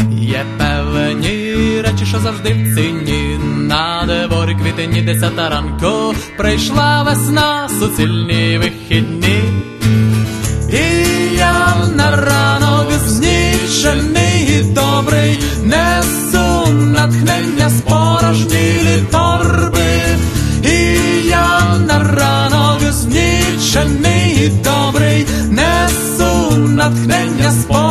Є певні речі, що завжди в ціні. На дворі квітень 10 ранку. Прийшла весна, суцільні вихідні. І я на ранок знічений і добрий несу натхнення спорожнілі торби. І я на ранок знічений і добрий несу натхнення спорожнілі